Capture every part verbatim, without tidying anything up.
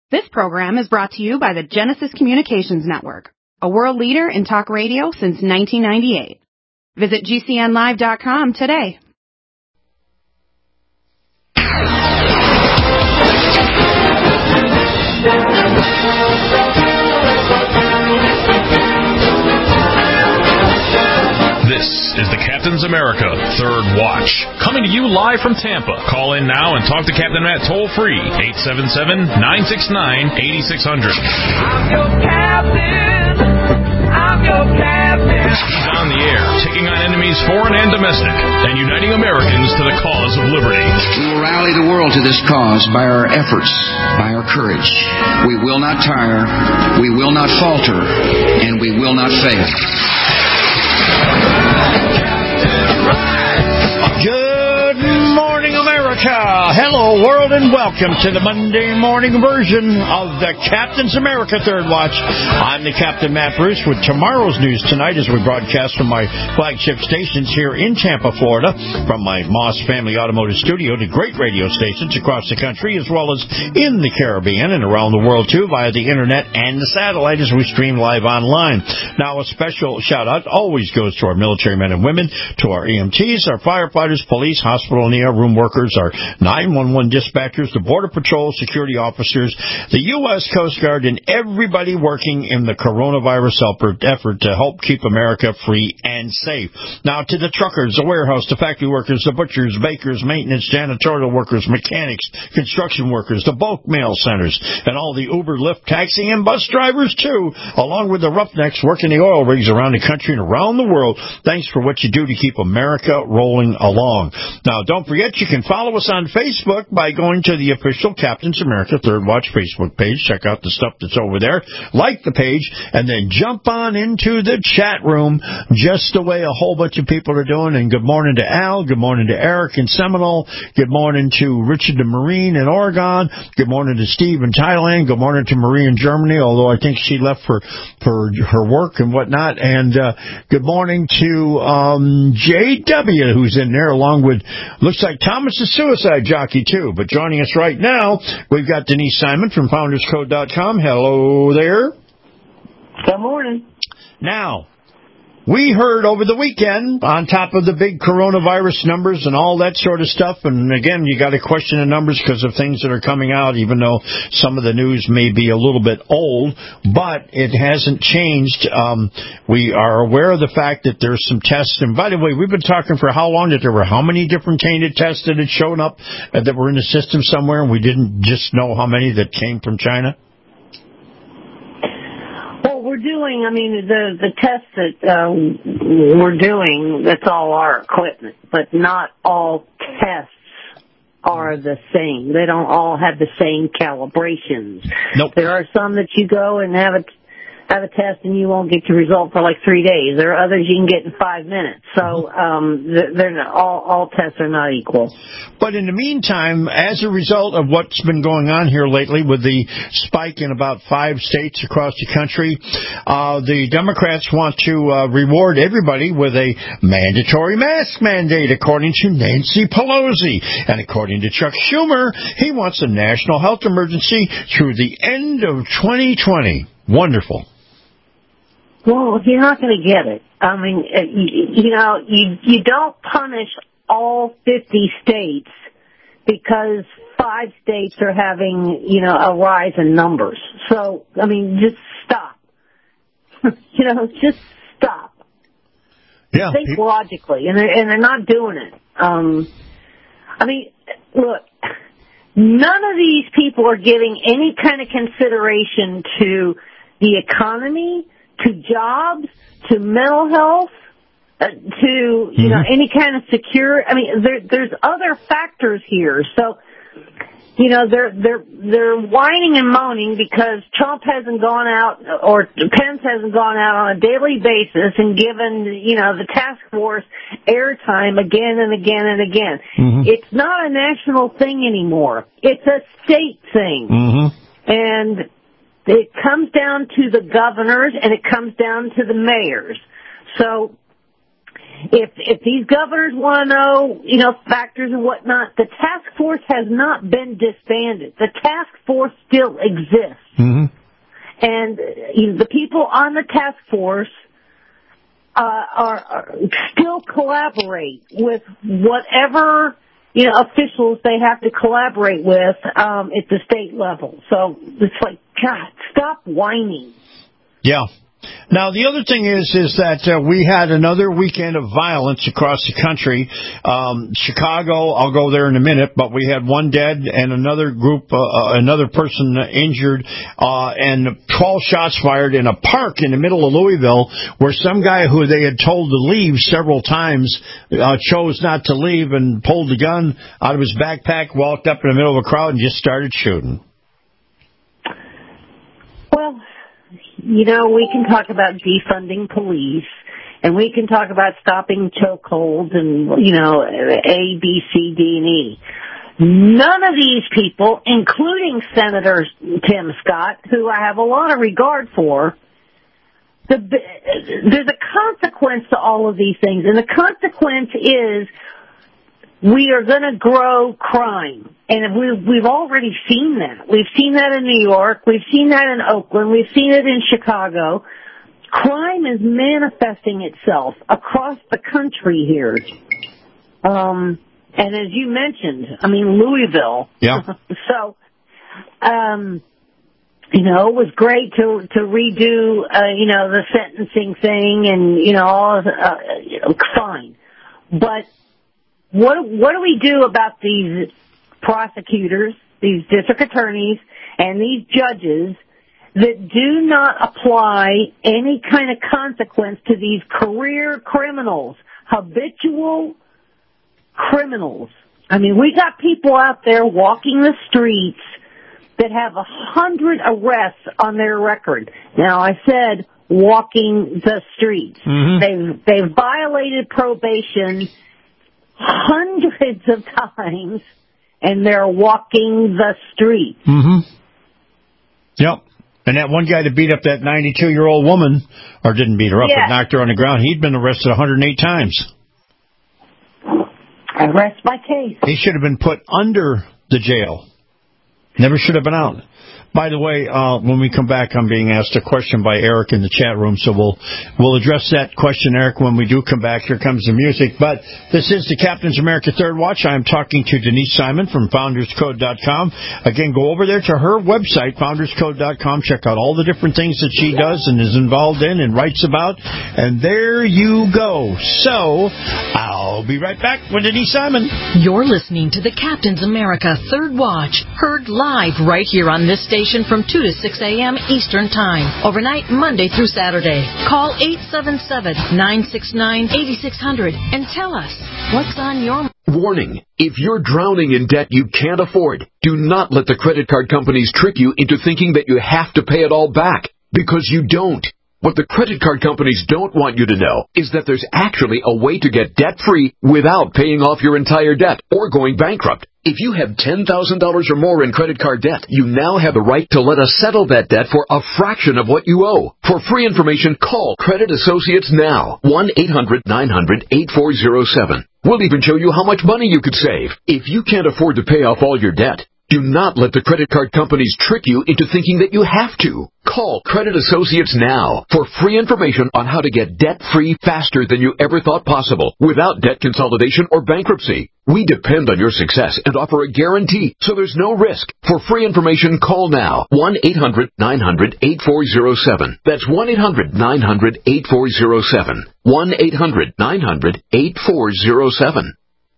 This program is brought to you by the Genesis Communications Network, a world leader in talk radio since nineteen ninety-eight. Visit G C N live dot com today. This is the Captain's America Third Watch, coming to you live from Tampa. Call in now and talk to Captain Matt toll-free, eight seven seven, nine six nine, eight six zero zero. I'm your captain. I'm your captain. He's on the air, taking on enemies foreign and domestic, and uniting Americans to the cause of liberty. We will rally the world to this cause by our efforts, by our courage. We will not tire, we will not falter, and we will not fail. Good morning, America. Hello, world, and welcome to the Monday morning version of the Captain's America Third Watch. I'm the Captain Matt Bruce with tomorrow's news tonight as we broadcast from my flagship stations here in Tampa, Florida, from my Moss Family Automotive Studio to great radio stations across the country, as well as in the Caribbean and around the world, too, via the Internet and the satellite as we stream live online. Now, a special shout-out always goes to our military men and women, to our E M Ts, our firefighters, police, hospital and E R room workers, our nine one one dispatchers, the Border Patrol, security officers, the U S Coast Guard, and everybody working in the coronavirus effort to help keep America free and safe. Now, to the truckers, the warehouse, the factory workers, the butchers, bakers, maintenance, janitorial workers, mechanics, construction workers, the bulk mail centers, and all the Uber, Lyft, taxi, and bus drivers, too, along with the roughnecks working the oil rigs around the country and around the world. Thanks for what you do to keep America rolling along. Now, don't forget, you can follow us on Facebook by going to the official Captain's America Third Watch Facebook page. Check out the stuff that's over there. Like the page, and then jump on into the chat room, just the way a whole bunch of people are doing. And good morning to Al. Good morning to Eric in Seminole. Good morning to Richard the Marine in Oregon. Good morning to Steve in Thailand. Good morning to Marie in Germany, although I think she left for, for her work and whatnot. And uh, good morning to um, J W, who's in there, along with, looks like Thomas the Suicide Jockey, too. But joining us right now, we've got Denise Simon from Founders Code dot com. Hello there. Good morning. Now, we heard over the weekend, on top of the big coronavirus numbers and all that sort of stuff, and again, you got to question the numbers because of things that are coming out, even though some of the news may be a little bit old, but it hasn't changed. Um, we are aware of the fact that there's some tests, and by the way, we've been talking for how long that there were how many different tainted tests that had shown up uh, that were in the system somewhere, and we didn't just know how many that came from China? We're doing, I mean, the, the tests that um, we're doing, that's all our equipment, but not all tests are the same. They don't all have the same calibrations. Nope. There are some that you go and have a, have a test and you won't get your result for like three days. There are others you can get in five minutes. So um, they're not, all, all tests are not equal. But in the meantime, as a result of what's been going on here lately with the spike in about five states across the country, uh, the Democrats want to uh, reward everybody with a mandatory mask mandate, according to Nancy Pelosi. And according to Chuck Schumer, he wants a national health emergency through the end of twenty twenty. Wonderful. Well, you're not going to get it. I mean, you, you know, you you don't punish all fifty states because five states are having, you know, a rise in numbers. So, I mean, just stop. you know, just stop. Yeah. Think logically, and they're, and they're not doing it. Um, I mean, look, none of these people are giving any kind of consideration to the economy, to jobs, to mental health, uh, to, you mm-hmm. know, any kind of secure. I mean, there, there's other factors here. So, you know, they're, they're, they're whining and moaning because Trump hasn't gone out, or Pence hasn't gone out on a daily basis and given, you know, the task force airtime again and again and again. Mm-hmm. It's not a national thing anymore. It's a state thing. Mm-hmm. And it comes down to the governors and it comes down to the mayors. So, if if these governors want to know, you know, factors and whatnot, the task force has not been disbanded. The task force still exists. Mm-hmm. And you know, the people on the task force uh, are, are still collaborate with whatever, you know, officials they have to collaborate with um, at the state level. So it's like, God, stop whining. Yeah. Now, the other thing is, is that uh, we had another weekend of violence across the country. Um, Chicago, I'll go there in a minute, but we had one dead and another group, uh, another person injured, uh, and twelve shots fired in a park in the middle of Louisville where some guy who they had told to leave several times uh, chose not to leave and pulled the gun out of his backpack, walked up in the middle of a crowd and just started shooting. Well, you know, we can talk about defunding police, and we can talk about stopping chokeholds and, you know, A, B, C, D, and E. None of these people, including Senator Tim Scott, who I have a lot of regard for, the, there's a consequence to all of these things, and the consequence is we are going to grow crime. And we've, we've already seen that. We've seen that in New York. We've seen that in Oakland. We've seen it in Chicago. Crime is manifesting itself across the country here. Um, and as you mentioned, I mean, Louisville. Yeah. So, um, you know, it was great to, to redo, uh, you know, the sentencing thing and, you know, all, uh, you know, fine. But what, what do we do about these prosecutors, these district attorneys, and these judges that do not apply any kind of consequence to these career criminals, habitual criminals? I mean, we got people out there walking the streets that have a hundred arrests on their record. Now, I said walking the streets. Mm-hmm. They've, they've violated probation hundreds of times, and they're walking the streets. Mm-hmm. Yep. And that one guy that beat up that ninety-two-year-old woman, or didn't beat her up, yeah. but knocked her on the ground, he'd been arrested one hundred eight times. I rest my case. He should have been put under the jail. Never should have been out. By the way, uh, when we come back, I'm being asked a question by Eric in the chat room, so we'll we'll address that question, Eric, when we do come back. Here comes the music. But this is the Captain's America Third Watch. I'm talking to Denise Simon from Founders Code dot com. Again, go over there to her website, Founders Code dot com. Check out all the different things that she does and is involved in and writes about. And there you go. So I'll be right back with Denise Simon. You're listening to the Captain's America Third Watch, heard live right here on this station from two to six a.m. Eastern Time, overnight Monday through Saturday. Call eight seven seven, nine six nine, eight six zero zero and tell us what's on your mind. Warning, if you're drowning in debt you can't afford, do not let the credit card companies trick you into thinking that you have to pay it all back, because you don't. What the credit card companies don't want you to know is that there's actually a way to get debt-free without paying off your entire debt or going bankrupt. If you have ten thousand dollars or more in credit card debt, you now have the right to let us settle that debt for a fraction of what you owe. For free information, call Credit Associates now, one eight hundred nine hundred eight four zero seven. We'll even show you how much money you could save. If you can't afford to pay off all your debt, do not let the credit card companies trick you into thinking that you have to. Call Credit Associates now for free information on how to get debt-free faster than you ever thought possible without debt consolidation or bankruptcy. We depend on your success and offer a guarantee, so there's no risk. For free information, call now, one eight hundred nine hundred eight four zero seven. That's one eight hundred nine hundred eight four zero seven. one eight hundred nine hundred eight four zero seven.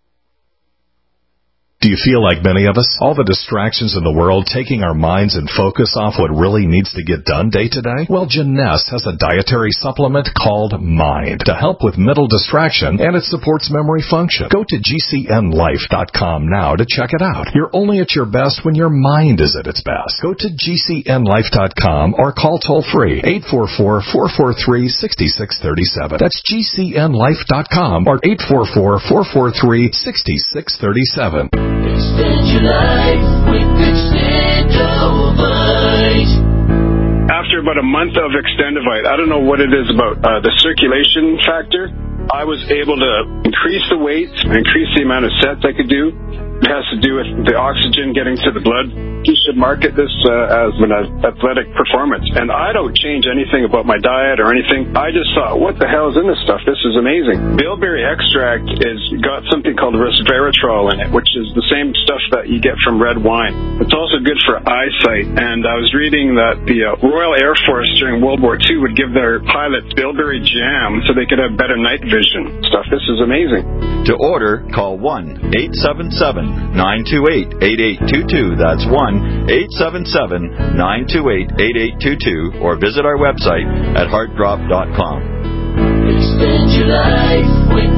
Do you feel like many of us? All the distractions in the world taking our minds and focus off what really needs to get done day to day? Well, Jeunesse has a dietary supplement called Mind to help with mental distraction, and it supports memory function. Go to G C N life dot com now to check it out. You're only at your best when your mind is at its best. Go to G C N life dot com or call toll-free eight four four, four four three, six six three seven. That's G C N life dot com or eight four four, four four three, six six three seven. Extend your life with Extendovite. After about a month of Extendovite, I don't know what it is about uh, the circulation factor, I was able to increase the weight, increase the amount of sets I could do. It has to do with the oxygen getting to the blood. You should market this uh, as an athletic performance. And I don't change anything about my diet or anything. I just thought, what the hell is in this stuff? This is amazing. Bilberry extract is got something called resveratrol in it, which is the same stuff that you get from red wine. It's also good for eyesight. And I was reading that the uh, Royal Air Force during World War Two would give their pilots Bilberry jam so they could have better night vision. Stuff. This is amazing. To order, call one eight seven seven, nine two eight, eight eight two two. That's one eight seven seven, nine two eight, eight eight two two, or visit our website at heart drop dot com. Extend your life with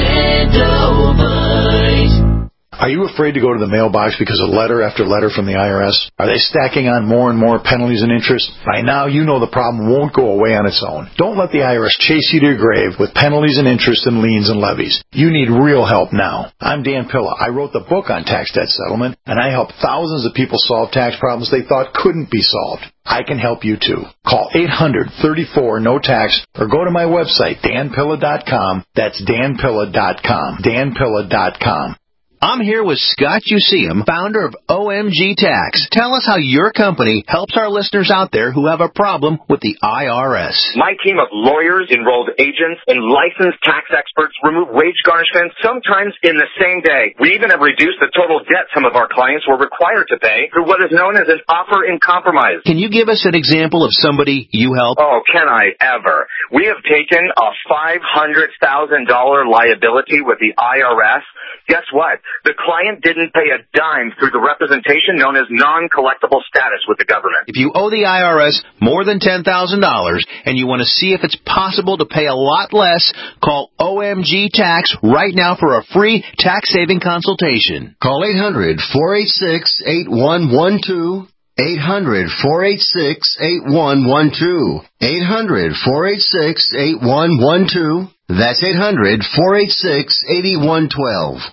Extendovite. Are you afraid to go to the mailbox because of letter after letter from the I R S? Are they stacking on more and more penalties and interest? By now, you know the problem won't go away on its own. Don't let the I R S chase you to your grave with penalties and interest and liens and levies. You need real help now. I'm Dan Pilla. I wrote the book on tax debt settlement, and I help thousands of people solve tax problems they thought couldn't be solved. I can help you too. Call eight hundred, thirty-four, no tax or go to my website, dan pilla dot com. That's dan pilla dot com. dan pilla dot com. I'm here with Scott Useum, founder of O M G Tax. Tell us how your company helps our listeners out there who have a problem with the I R S. My team of lawyers, enrolled agents, and licensed tax experts remove wage garnishments sometimes in the same day. We even have reduced the total debt some of our clients were required to pay through what is known as an offer in compromise. Can you give us an example of somebody you help? Oh, can I ever? We have taken a five hundred thousand dollars liability with the I R S. Guess what? The client didn't pay a dime through the representation known as non-collectible status with the government. If you owe the I R S more than ten thousand dollars and you want to see if it's possible to pay a lot less, call O M G Tax right now for a free tax-saving consultation. Call eight hundred, four eight six, eight one one two. eight hundred, four eight six, eight one one two. eight hundred, four eight six, eight one one two. That's eight hundred, four eight six, eight one one two.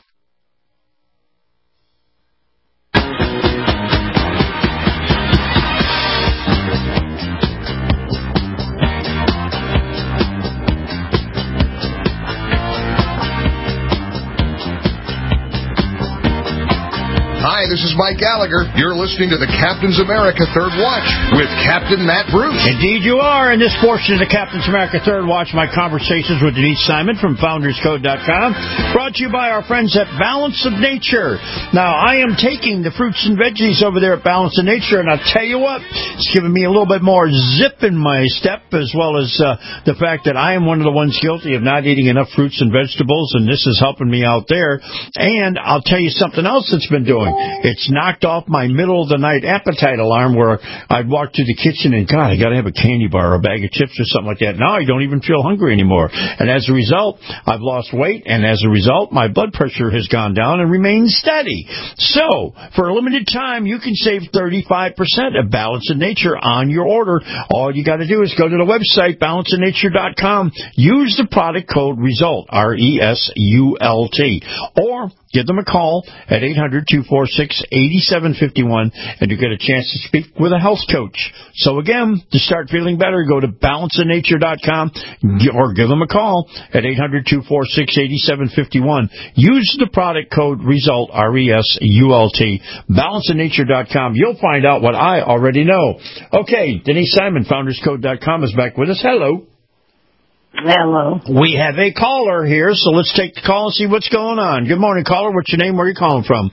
Hi, this is Mike Gallagher. You're listening to the Captain's America Third Watch with Captain Matt Bruce. Indeed you are. In this portion of the Captain's America Third Watch, my conversations with Denise Simon from founders code dot com, brought to you by our friends at Balance of Nature. Now, I am taking the fruits and veggies over there at Balance of Nature, and I'll tell you what, it's giving me a little bit more zip in my step, as well as uh, the fact that I am one of the ones guilty of not eating enough fruits and vegetables, and this is helping me out there. And I'll tell you something else it's been doing. It's knocked off my middle of the night appetite alarm where I'd walk to the kitchen and, God, I got to have a candy bar or a bag of chips or something like that. Now I don't even feel hungry anymore. And as a result, I've lost weight, and as a result, my blood pressure has gone down and remains steady. So, for a limited time, you can save thirty-five percent of Balance of Nature on your order. All you got to do is go to the website, balance of nature dot com, use the product code RESULT, R E S U L T, or give them a call at eight hundred, two four six, eight seven five one, and you get a chance to speak with a health coach. So again, to start feeling better, go to balance of nature dot com or give them a call at eight hundred, two four six, eight seven five one. Use the product code RESULT, R E S U L T, balance of nature dot com. You'll find out what I already know. Okay, Denise Simon, founders code dot com is back with us. Hello. Hello. We have a caller here, so let's take the call and see what's going on. Good morning, caller. What's your name? Where are you calling from?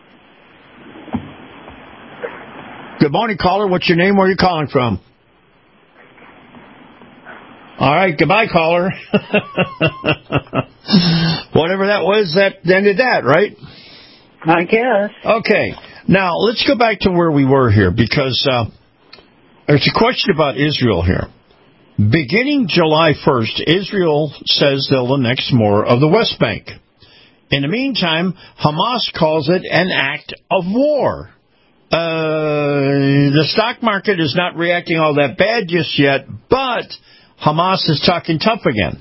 Good morning, caller. What's your name? Where are you calling from? All right, goodbye, caller. Whatever that was, that ended that, right? I guess. Okay. Now, let's go back to where we were here, because uh, there's a question about Israel here. Beginning July first, Israel says they'll annex more of the West Bank. In the meantime, Hamas calls it an act of war. Uh, the stock market is not reacting all that bad just yet, but Hamas is talking tough again.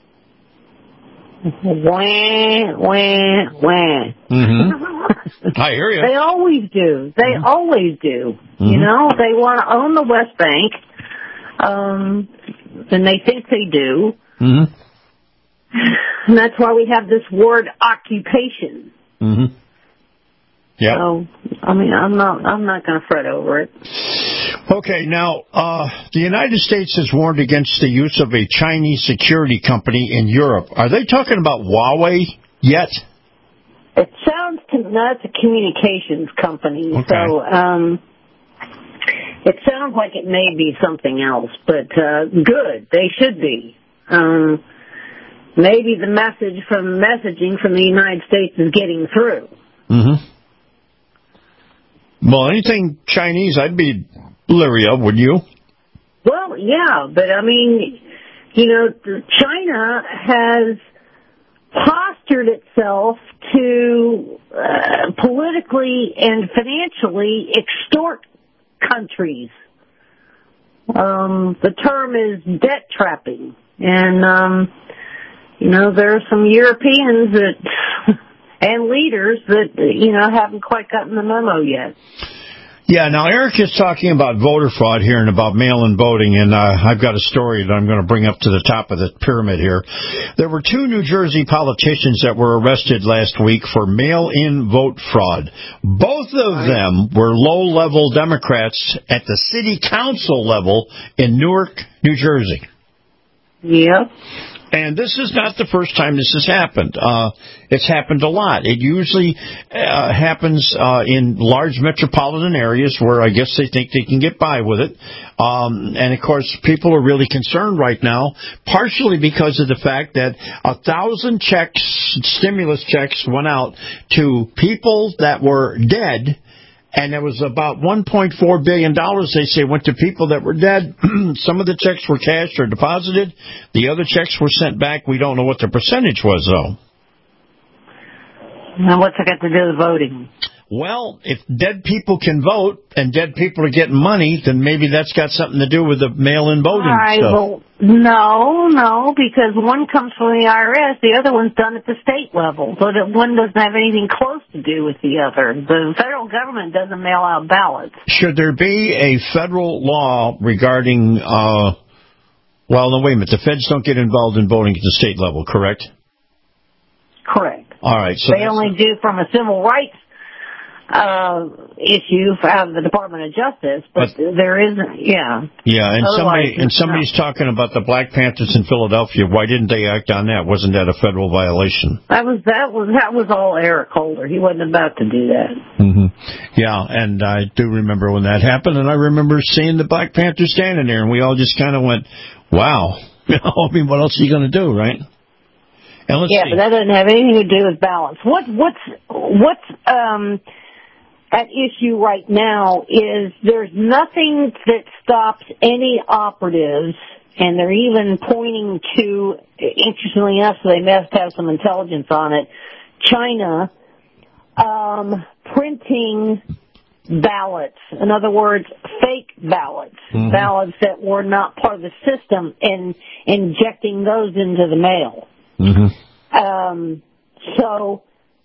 Wah, wah, wah. Mm-hmm. I hear you. They always do. They mm-hmm. always do. Mm-hmm. You know, they want to own the West Bank. Um, and they think they do. Mm-hmm. And that's why we have this word occupation. Mm-hmm. Yeah. So, I mean, I'm not, I'm not going to fret over it. Okay, now, uh, the United States has warned against the use of a Chinese security company in Europe. Are they talking about Huawei yet? It sounds to me, that's a communications company, Okay. so, um, it sounds like it may be something else, but, uh, good. They should be. Um, maybe the message from messaging from the United States is getting through. Mm-hmm. Well, anything Chinese, I'd be leery of, wouldn't you? Well, yeah, but I mean, you know, China has postured itself to uh, politically and financially extort countries. Um, the term is debt trapping. And, um, you know, there are some Europeans that... and leaders that, you know, haven't quite gotten the memo yet. Yeah, now Eric is talking about voter fraud here and about mail-in voting, and uh, I've got a story that I'm going to bring up to the top of the pyramid here. There were two New Jersey politicians that were arrested last week for mail-in vote fraud. Both of them were low-level Democrats at the city council level in Newark, New Jersey. Yep. And this is not the first time this has happened. Uh, it's happened a lot. It usually uh, happens uh, in large metropolitan areas where I guess they think they can get by with it. Um, and, of course, people are really concerned right now, partially because of the fact that a thousand checks, stimulus checks, went out to people that were dead. And there was about one point four billion dollars, they say, went to people that were dead. Some of the checks were cashed or deposited. The other checks were sent back. We don't know what the percentage was, though. Now, what's it got to do with voting? Well, if dead people can vote and dead people are getting money, then maybe that's got something to do with the mail-in voting All right, stuff. well, no, no, because one comes from the I R S, the other one's done at the state level, so that one doesn't have anything close to do with the other. The federal government doesn't mail out ballots. Should there be a federal law regarding, uh, well, no, wait a minute, the feds don't get involved in voting at the state level, correct? Correct. All right. So they only do from a civil rights uh issue out of the Department of Justice, but, but there isn't, yeah. Yeah, and Otherwise, somebody and somebody's no. talking about the Black Panthers in Philadelphia. Why didn't they act on that? Wasn't that a federal violation? That was that was that was all Eric Holder. He wasn't about to do that. Mm-hmm. Yeah, and I do remember when that happened, and I remember seeing the Black Panthers standing there, and we all just kind of went, "Wow!" I mean, what else are you going to do, right? And let's yeah, see. but that doesn't have anything to do with balance. What what's what's um. at issue right now is there's nothing that stops any operatives, and they're even pointing to, interestingly enough, so they must have some intelligence on it, China um, printing ballots. In other words, fake ballots, mm-hmm. ballots that were not part of the system, and injecting those into the mail. Mm-hmm. Um, so...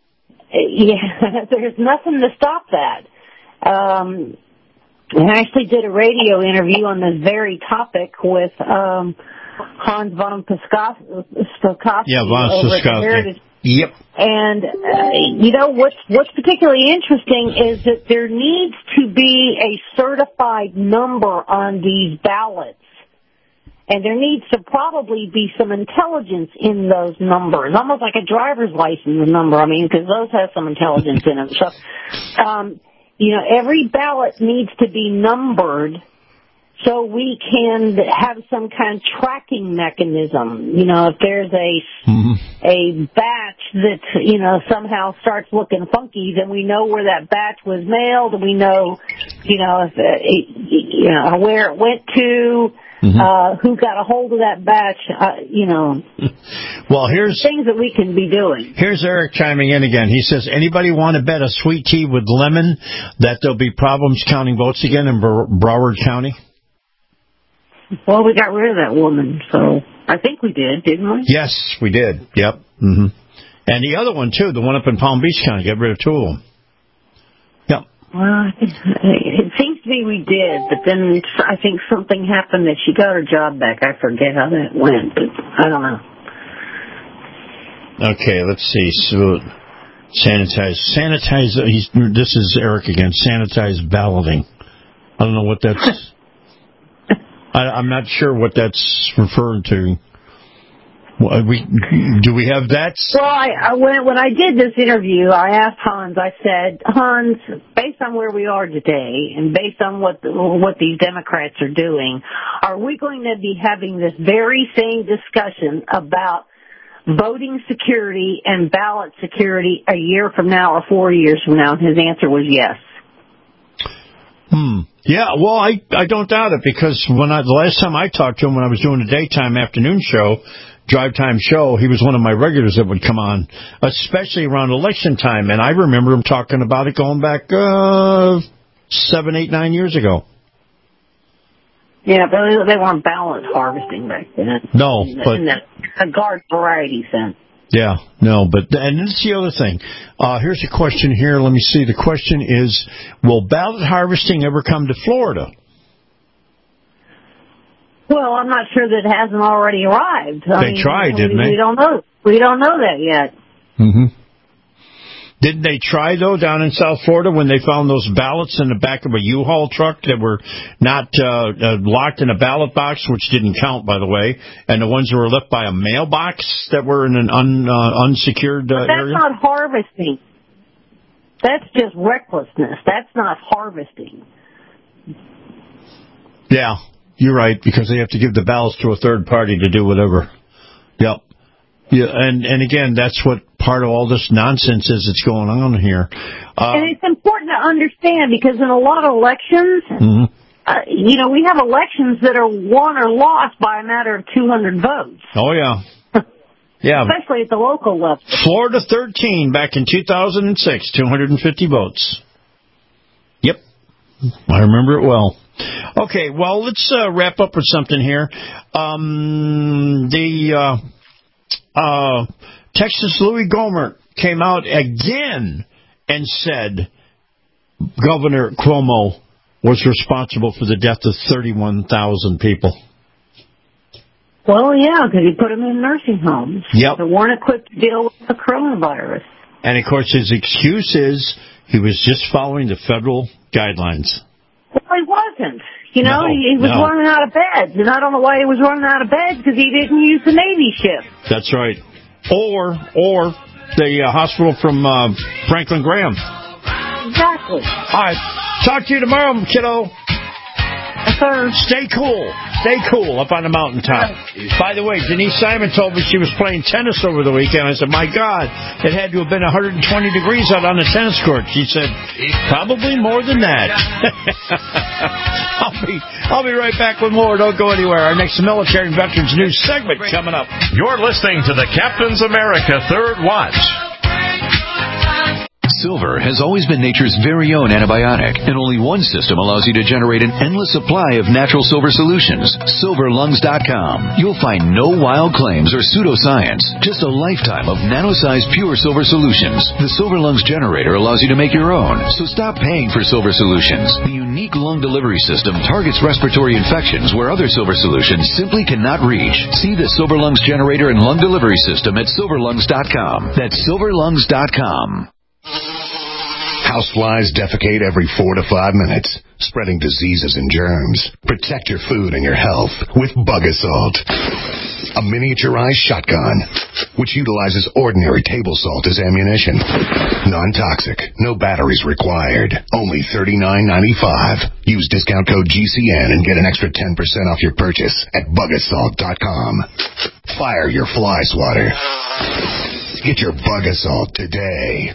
Yeah, there's nothing to stop that. Um, I actually did a radio interview on this very topic with um, Hans von Stokowski yeah, von over at the Heritage. Yep. And uh, you know what's what's particularly interesting is that there needs to be a certified number on these ballots. And there needs to probably be some intelligence in those numbers, almost like a driver's license number. I mean, because those have some intelligence in them. So, um, you know, every ballot needs to be numbered so we can have some kind of tracking mechanism. You know, if there's a mm-hmm. a batch that, you know, somehow starts looking funky, then we know where that batch was mailed, and we know, you know, if it, you know, where it went to. Mm-hmm. Uh, who got a hold of that batch, uh, you know. Well, here's things that we can be doing. Here's Eric chiming in again. He says, anybody want to bet a sweet tea with lemon that there'll be problems counting votes again in Broward County? Well, we got rid of that woman, so I think we did, didn't we? Yes, we did. Yep. Mm-hmm. And the other one, too, the one up in Palm Beach County, got rid of two of them. Yep. Well, it seems to me we did, but then I think something happened that she got her job back. I forget how that went, but I don't know. Okay, let's see. So, sanitize. Sanitize. He's, this is Eric again. Sanitize balloting. I don't know what that's... I, I'm not sure what that's referring to. We, do we have that? Well, I, I when, when I did this interview, I asked Hans, I said, Hans, based on where we are today and based on what the, what these Democrats are doing, are we going to be having this very same discussion about voting security and ballot security a year from now or four years from now? And his answer was yes. Hmm. Yeah, well, I, I don't doubt it, because when I, the last time I talked to him, when I was doing a daytime afternoon show, drive time show, he was one of my regulars that would come on, especially around election time. And I remember him talking about it going back uh, seven, eight, nine years ago. Yeah, but they weren't ballot harvesting back then. No, in the, but... in the, the garden variety sense. Yeah, no, but, and that's the other thing. Uh, here's a question here. Let me see. The question is, will ballot harvesting ever come to Florida? Well, I'm not sure that it hasn't already arrived. I They mean, tried, we, didn't they? We don't know. We don't know that yet. Mm-hmm. Didn't they try, though, down in South Florida when they found those ballots in the back of a U-Haul truck that were not uh, uh, locked in a ballot box, which didn't count, by the way, and the ones that were left by a mailbox that were in an un, uh, unsecured uh, But that's area? not harvesting. That's just recklessness. That's not harvesting. Yeah, you're right, because they have to give the ballots to a third party to do whatever. Yep. Yeah, and, and again, that's what part of all this nonsense is that's going on here. Uh, and it's important to understand, because in a lot of elections, mm-hmm. uh, you know, we have elections that are won or lost by a matter of two hundred votes. Oh, yeah. Yeah. Especially at the local level. Florida thirteen back in two thousand six, two hundred fifty votes. Yep. I remember it well. Okay, well, let's uh, wrap up with something here. Um, the... Uh, Uh, Texas Louis Gohmert came out again and said Governor Cuomo was responsible for the death of thirty-one thousand people. Well, yeah, because he put them in nursing homes. Yep. They weren't equipped to deal with the coronavirus. And, of course, his excuse is he was just following the federal guidelines. Well, he wasn't. You know, No, he, he was no. running out of beds. And I don't know why he was running out of beds, because he didn't use the Navy ship. That's right. Or or the uh, hospital from uh, Franklin Graham. Exactly. All right. Talk to you tomorrow, kiddo. Yes, sir. Stay cool. Stay cool up on the mountaintop. By the way, Denise Simon told me she was playing tennis over the weekend. I said, my God, it had to have been one hundred twenty degrees out on the tennis court. She said, probably more than that. I'll be I'll be right back with more. Don't go anywhere. Our next military and veterans news segment coming up. You're listening to the Captain's America Third Watch. Silver has always been nature's very own antibiotic, and only one system allows you to generate an endless supply of natural silver solutions. silver lungs dot com. You'll find no wild claims or pseudoscience, just a lifetime of nano-sized pure silver solutions. The Silver Lungs generator allows you to make your own, so stop paying for silver solutions. The unique lung delivery system targets respiratory infections where other silver solutions simply cannot reach. See the Silver Lungs generator and lung delivery system at silver lungs dot com. That's silver lungs dot com. Houseflies defecate every four to five minutes, spreading diseases and germs. Protect your food and your health with Bug Assault, a miniaturized shotgun which utilizes ordinary table salt as ammunition. Non-toxic, no batteries required. Only thirty-nine ninety-five. Use discount code G C N and get an extra ten percent off your purchase at bug assault dot com. Fire your fly swatter. Get your Bug Assault today.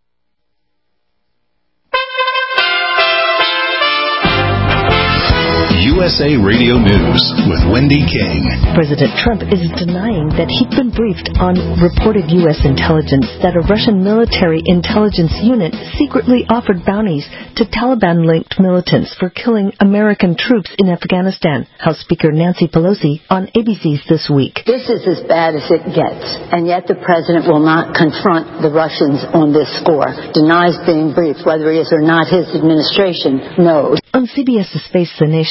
U S A Radio News with Wendy King. President Trump is denying that he'd been briefed on reported U S intelligence that a Russian military intelligence unit secretly offered bounties to Taliban-linked militants for killing American troops in Afghanistan. House Speaker Nancy Pelosi on A B C's This Week. This is as bad as it gets, and yet the president will not confront the Russians on this score. Denies being briefed, whether he is or not his administration knows. On CBS's Face the Nation,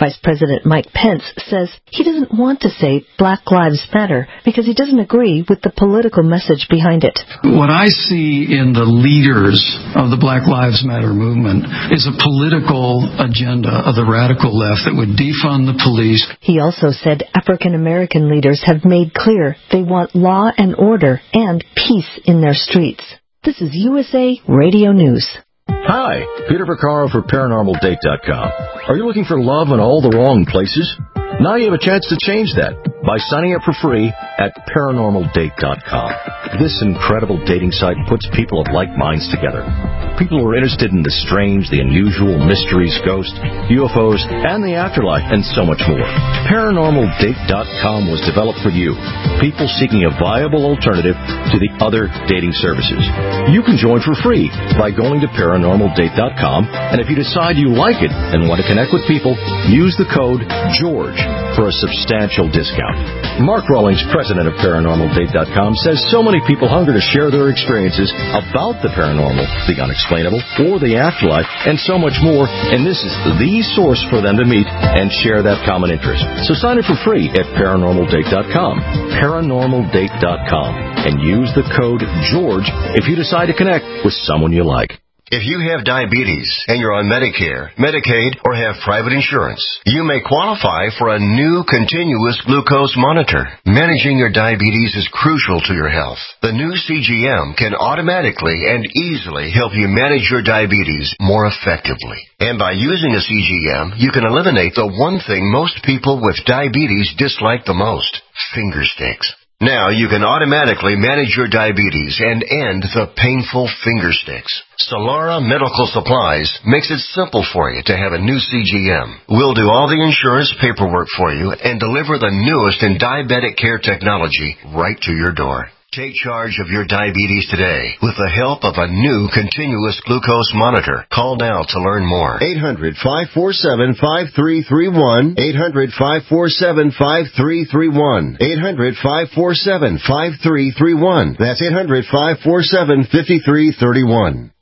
Vice President Mike Pence says he doesn't want to say Black Lives Matter because he doesn't agree with the political message behind it. What I see in the leaders of the Black Lives Matter movement is a political agenda of the radical left that would defund the police. He also said African American leaders have made clear they want law and order and peace in their streets. This is U S A Radio News. Hi, Peter Vaccaro for Paranormal Date dot com. Are you looking for love in all the wrong places? Now you have a chance to change that by signing up for free at Paranormal Date dot com. This incredible dating site puts people of like minds together. People who are interested in the strange, the unusual, mysteries, ghosts, U F Os, and the afterlife, and so much more. Paranormal Date dot com was developed for you, people seeking a viable alternative to the other dating services. You can join for free by going to Paranormal Date dot com, and if you decide you like it and want to connect with people, use the code GEORGE for a substantial discount. Mark Rawlings, president of Paranormal Date dot com, says so many people hunger to share their experiences about the paranormal, the unexplainable, or the afterlife, and so much more, and this is the source for them to meet and share that common interest. So sign up for free at Paranormal Date dot com, Paranormal Date dot com, and use the code GEORGE if you decide to connect with someone you like. If you have diabetes and you're on Medicare, Medicaid, or have private insurance, you may qualify for a new continuous glucose monitor. Managing your diabetes is crucial to your health. The new C G M can automatically and easily help you manage your diabetes more effectively. And by using a C G M, you can eliminate the one thing most people with diabetes dislike the most: finger sticks. Now you can automatically manage your diabetes and end the painful finger sticks. Solara Medical Supplies makes it simple for you to have a new C G M. We'll do all the insurance paperwork for you and deliver the newest in diabetic care technology right to your door. Take charge of your diabetes today with the help of a new continuous glucose monitor. Call now to learn more. eight hundred, five four seven, five three three one. eight hundred, five four seven, five three three one. eight hundred, five four seven, five three three one. That's eight hundred, five four seven, five three three one.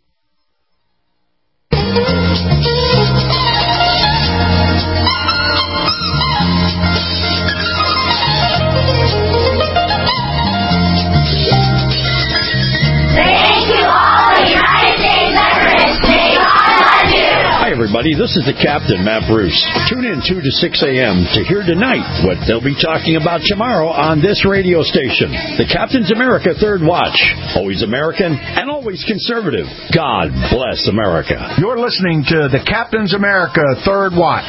Everybody, this is the Captain, Matt Bruce. Tune in two to six a.m. to hear tonight what they'll be talking about tomorrow on this radio station. The Captain's America Third Watch. Always American and always conservative. God bless America. You're listening to the Captain's America Third Watch.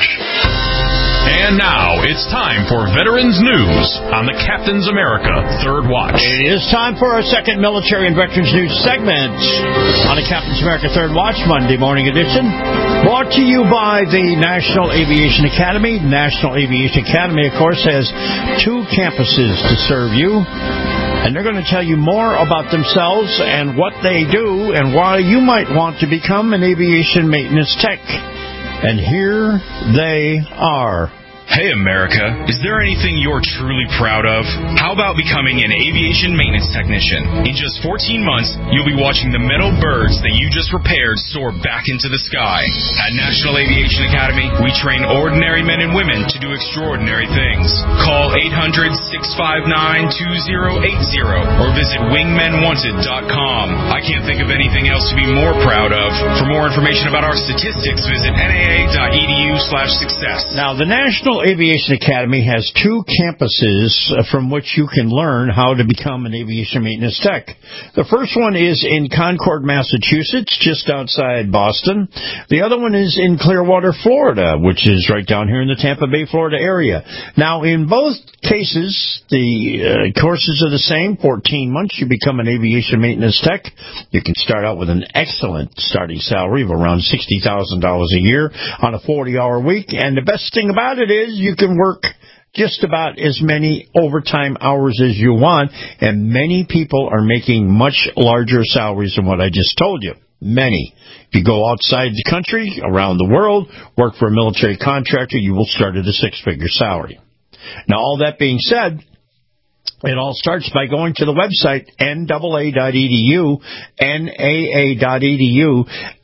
And now it's time for Veterans News on the Captain's America Third Watch. It is time for our second military and veterans news segment on the Captain's America Third Watch, Monday morning edition. Brought to you by the National Aviation Academy. National Aviation Academy, of course, has two campuses to serve you. And they're going to tell you more about themselves and what they do and why you might want to become an aviation maintenance tech. And here they are. Hey, America, is there anything you're truly proud of? How about becoming an aviation maintenance technician? In just fourteen months, you'll be watching the metal birds that you just repaired soar back into the sky. At National Aviation Academy, we train ordinary men and women to do extraordinary things. Call eight hundred, six five nine, two zero eight zero or visit wingmen wanted dot com. I can't think of anything else to be more proud of. For more information about our statistics, visit N A A dot E D U slash success. Now, the National Aviation Academy has two campuses from which you can learn how to become an aviation maintenance tech. The first one is in Concord, Massachusetts, just outside Boston. The other one is in Clearwater, Florida, which is right down here in the Tampa Bay, Florida area. Now, in both cases, the uh, courses are the same. fourteen months, you become an aviation maintenance tech. You can start out with an excellent starting salary of around sixty thousand dollars a year on a forty-hour week. And the best thing about it is you can work just about as many overtime hours as you want, and many people are making much larger salaries than what I just told you. Many. If you go outside the country, around the world, work for a military contractor, you will start at a six-figure salary. Now, all that being said, it all starts by going to the website N A A dot E D U, N A A dot E D U.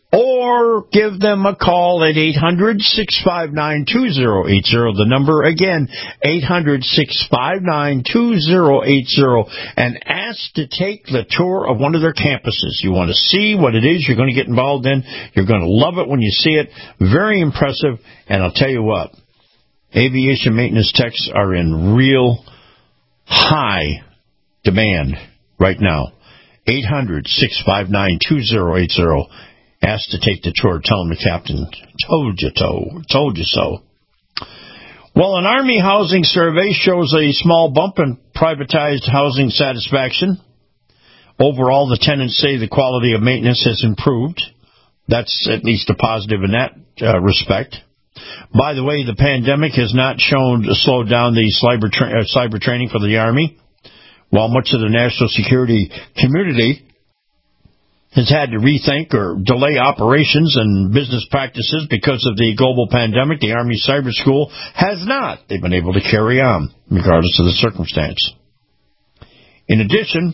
or give them a call at eight hundred, six five nine, two zero eight zero. The number again, eight hundred, six five nine, two zero eight zero, and ask to take the tour of one of their campuses. You want to see what it is you're going to get involved in. You're going to love it when you see it. Very impressive. And I'll tell you what, aviation maintenance techs are in real high demand right now. eight hundred, six five nine, two zero eight zero. Asked to take the tour. Tell them the captain told you to, told you so. Well, an Army housing survey shows a small bump in privatized housing satisfaction. Overall, the tenants say the quality of maintenance has improved. That's at least a positive in that uh, respect. By the way, the pandemic has not shown slowed down the cyber, tra- uh, cyber training for the Army. While much of the national security community has had to rethink or delay operations and business practices because of the global pandemic, the Army Cyber School has not. They've been able to carry on, regardless of the circumstance. In addition,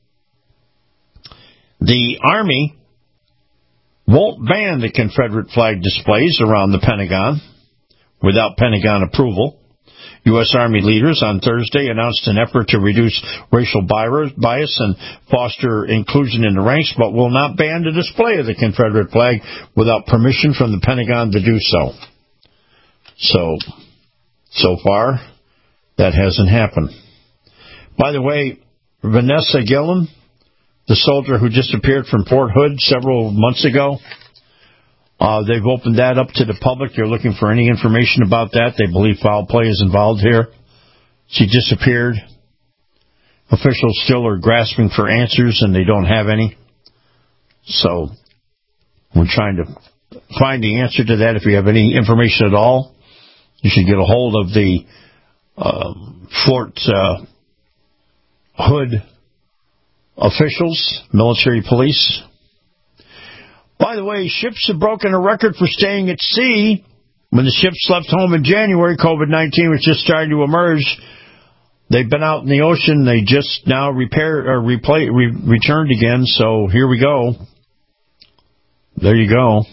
the Army won't ban the Confederate flag displays around the Pentagon without Pentagon approval. U S. Army leaders on Thursday announced an effort to reduce racial bias and foster inclusion in the ranks, but will not ban the display of the Confederate flag without permission from the Pentagon to do so. So, so far, that hasn't happened. By the way, Vanessa Gillen, the soldier who disappeared from Fort Hood several months ago, Uh, they've opened that up to the public. They're looking for any information about that. They believe foul play is involved here. She disappeared. Officials still are grasping for answers, and they don't have any. So we're trying to find the answer to that. If you have any information at all, you should get a hold of the uh, Fort uh, Hood officials, military police. By the way, ships have broken a record for staying at sea. When the ships left home in January, COVID nineteen was just starting to emerge. They've been out in the ocean. They just now repaired or replay, re, returned again. So here we go. There you go.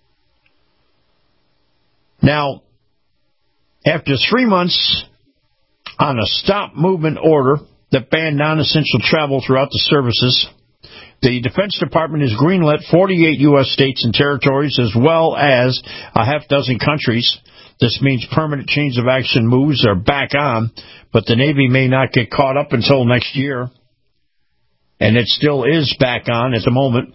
Now, after three months on a stop movement order that banned non-essential travel throughout the services, the Defense Department has greenlit forty-eight U S states and territories as well as a half dozen countries. This means permanent change of action moves are back on, but the Navy may not get caught up until next year. And it still is back on at the moment.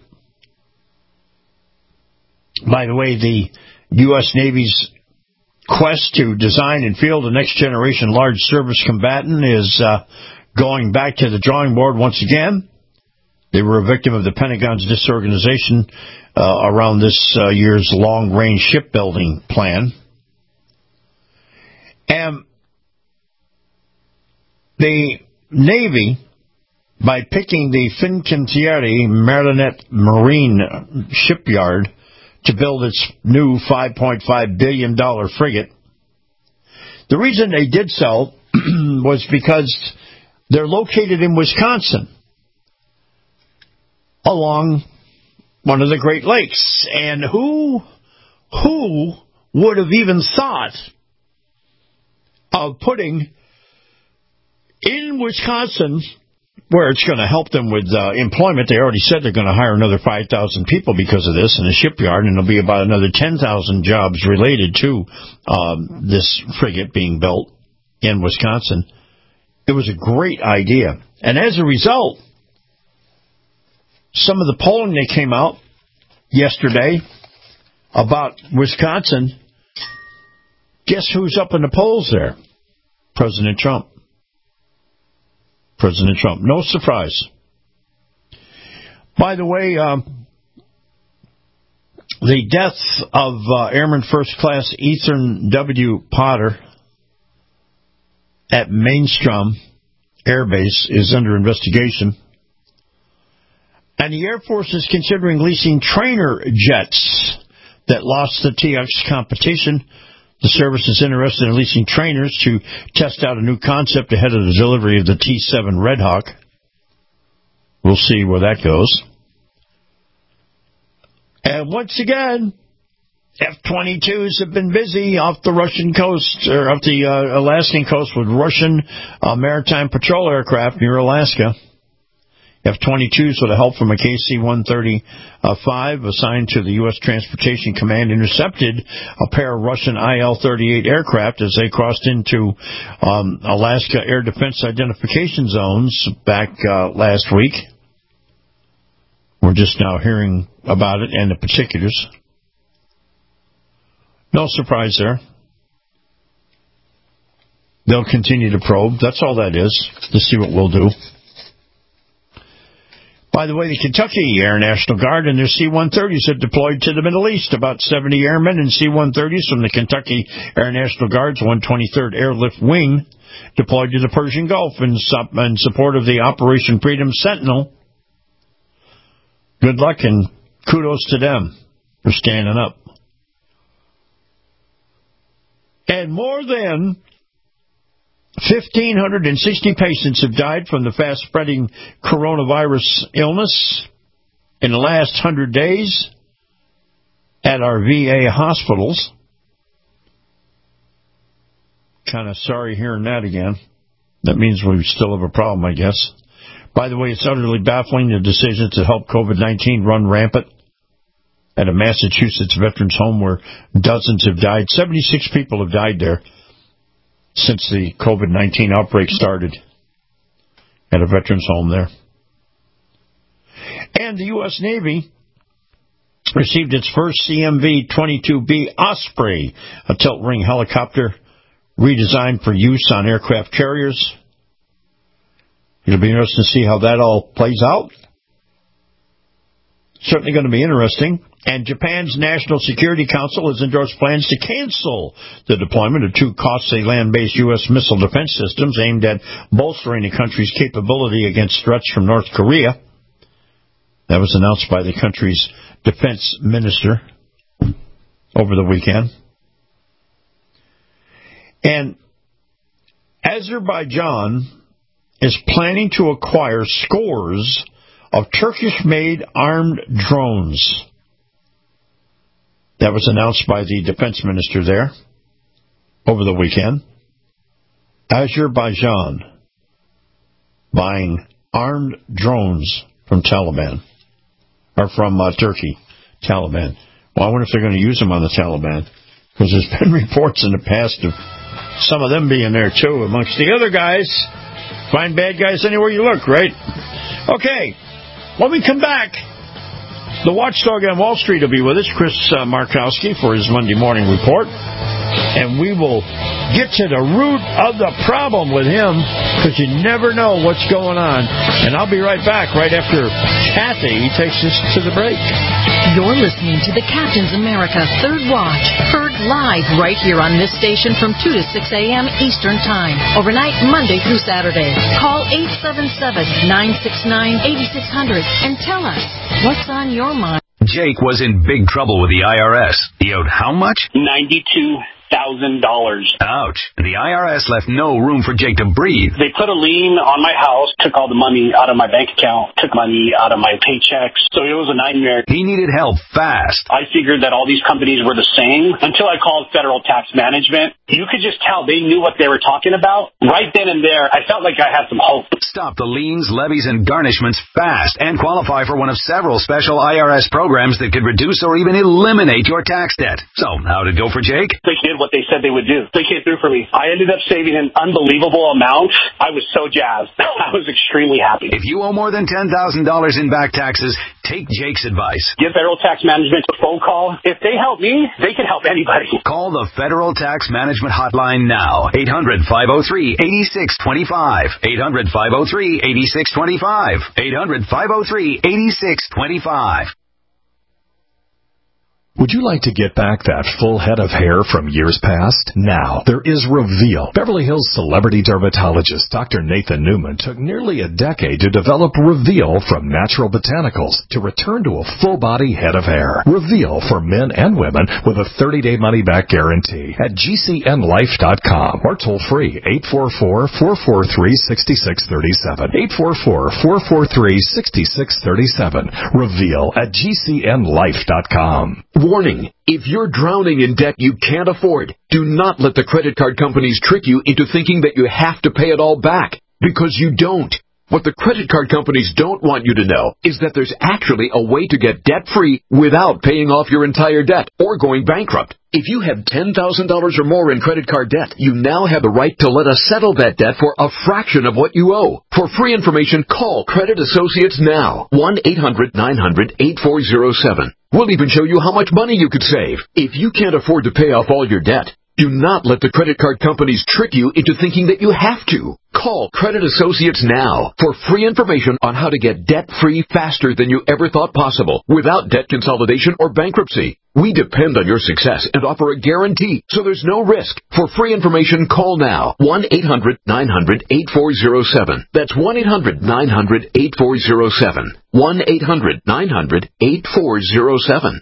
By the way, the U S. Navy's quest to design and field a next-generation large service combatant is uh, going back to the drawing board once again. They were a victim of the Pentagon's disorganization uh, around this uh, year's long-range shipbuilding plan. And the Navy, by picking the Fincantieri Marinette Marine shipyard to build its new five point five billion dollars frigate, the reason they did so was because they're located in Wisconsin, along one of the Great Lakes. And who, who would have even thought of putting in Wisconsin, where it's going to help them with uh, employment? They already said they're going to hire another five thousand people because of this in the shipyard, and there'll be about another ten thousand jobs related to um, this frigate being built in Wisconsin. It was a great idea. And as a result, some of the polling that came out yesterday about Wisconsin, guess who's up in the polls there? President Trump. President Trump. No surprise. By the way, um, the death of uh, Airman First Class Ethan W. Potter at Mainstrom Air Base is under investigation. And the Air Force is considering leasing trainer jets that lost the T X competition. The service is interested in leasing trainers to test out a new concept ahead of the delivery of the T seven Red Hawk. We'll see where that goes. And once again, F twenty-twos have been busy off the Russian coast, or off the uh, Alaskan coast with Russian uh, maritime patrol aircraft near Alaska. F twenty-twos with the help from a K C one thirty-five assigned to the U S Transportation Command intercepted a pair of Russian I L thirty-eight aircraft as they crossed into um, Alaska Air Defense Identification Zones back uh, last week. We're just now hearing about it and the particulars. No surprise there. They'll continue to probe. That's all that is, to see what we'll do. By the way, the Kentucky Air National Guard and their C one thirties have deployed to the Middle East. About seventy airmen and C one thirties from the Kentucky Air National Guard's one hundred twenty-third Airlift Wing deployed to the Persian Gulf in support of the Operation Freedom Sentinel. Good luck and kudos to them for standing up. And more than one thousand five hundred sixty patients have died from the fast-spreading coronavirus illness in the last one hundred days at our V A hospitals. Kind of sorry hearing that again. That means we still have a problem, I guess. By the way, it's utterly baffling the decision to help COVID nineteen run rampant at a Massachusetts veterans home where dozens have died. seventy-six people have died there since the COVID nineteen outbreak started at a veterans home there. And the U S Navy received its first C M V twenty-two B Osprey, a tilt-wing helicopter redesigned for use on aircraft carriers. It'll be interesting to see how that all plays out. Certainly going to be interesting. And Japan's National Security Council has endorsed plans to cancel the deployment of two costly land-based U S missile defense systems aimed at bolstering the country's capability against threats from North Korea. That was announced by the country's defense minister over the weekend. And Azerbaijan is planning to acquire scores of Turkish-made armed drones. That was announced by the defense minister there over the weekend. Azerbaijan buying armed drones from Taliban, or from uh, Turkey, Taliban. Well, I wonder if they're going to use them on the Taliban, because there's been reports in the past of some of them being there, too, amongst the other guys. Find bad guys anywhere you look, right? Okay, when we come back, the watchdog on Wall Street will be with us, Chris uh, Markowski, for his Monday morning report. And we will get to the root of the problem with him, because you never know what's going on. And I'll be right back right after Kathy takes us to the break. You're listening to the Captain's America Third Watch, heard live right here on this station from two to six a.m. Eastern Time, overnight Monday through Saturday. Call eight seven seven, nine six nine, eight six zero zero and tell us what's on your mind. Jake was in big trouble with the I R S. He owed how much? ninety-two thousand dollars. Ouch. The I R S left no room for Jake to breathe. They put a lien on my house, took all the money out of my bank account, took money out of my paychecks. So it was a nightmare. He needed help fast. I figured that all these companies were the same until I called Federal Tax Management. You could just tell they knew what they were talking about. Right then and there, I felt like I had some hope. Stop the liens, levies, and garnishments fast and qualify for one of several special I R S programs that could reduce or even eliminate your tax debt. So, how'd it go for Jake? They did what they said they would do. They came through for me. I ended up saving an unbelievable amount. I was so jazzed. I was extremely happy. If you owe more than ten thousand dollars in back taxes, take Jake's advice. Give Federal Tax Management a phone call. If they help me, they can help anybody. Call the Federal Tax Management Hotline now. eight hundred, five oh three, eight six two five. eight hundred, five oh three, eight six two five. eight hundred, five oh three, eight six two five. Would you like to get back that full head of hair from years past? Now, there is Reveal. Beverly Hills celebrity dermatologist Doctor Nathan Newman took nearly a decade to develop Reveal from natural botanicals to return to a full-body head of hair. Reveal for men and women with a thirty-day money-back guarantee at G C N life dot com or toll-free eight four four, four four three, six six three seven. eight four four, four four three, six six three seven. Reveal at G C N life dot com. Warning, if you're drowning in debt you can't afford, do not let the credit card companies trick you into thinking that you have to pay it all back, because you don't. What the credit card companies don't want you to know is that there's actually a way to get debt-free without paying off your entire debt or going bankrupt. If you have ten thousand dollars or more in credit card debt, you now have the right to let us settle that debt for a fraction of what you owe. For free information, call Credit Associates now. one eight hundred nine hundred eight four zero seven. We'll even show you how much money you could save. If you can't afford to pay off all your debt, do not let the credit card companies trick you into thinking that you have to. Call Credit Associates now for free information on how to get debt-free faster than you ever thought possible without debt consolidation or bankruptcy. We depend on your success and offer a guarantee, so there's no risk. For free information, call now. one eight hundred nine hundred eight four zero seven. That's one eight hundred nine hundred eight four zero seven. one eight hundred nine hundred eight four zero seven.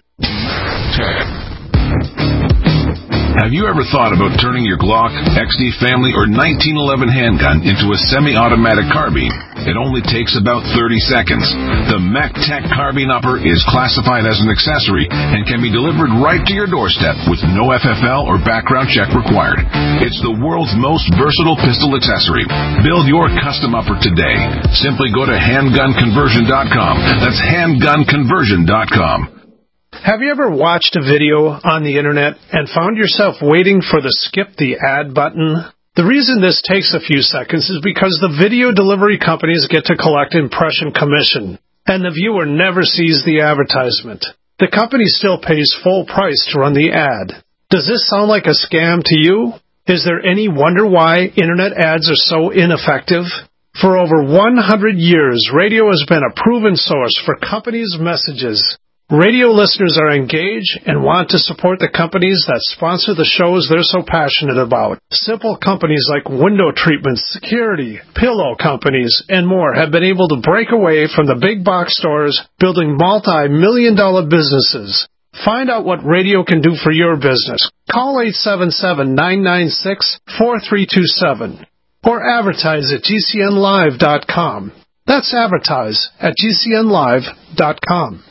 Have you ever thought about turning your Glock, X D Family, or nineteen eleven handgun into a semi-automatic carbine? It only takes about thirty seconds. The MacTech Carbine Upper is classified as an accessory and can be delivered right to your doorstep with no F F L or background check required. It's the world's most versatile pistol accessory. Build your custom upper today. Simply go to handgun conversion dot com. That's handgun conversion dot com. Have you ever watched a video on the internet and found yourself waiting for the skip the ad button? The reason this takes a few seconds is because the video delivery companies get to collect impression commission, and the viewer never sees the advertisement. The company still pays full price to run the ad. Does this sound like a scam to you? Is there any wonder why internet ads are so ineffective? For over one hundred years, radio has been a proven source for companies' messages. Radio listeners are engaged and want to support the companies that sponsor the shows they're so passionate about. Simple companies like window treatments, security, pillow companies, and more have been able to break away from the big box stores, building multi-million dollar businesses. Find out what radio can do for your business. Call eight seven seven, nine nine six, four three two seven or advertise at G C N live dot com. That's advertise at G C N live dot com.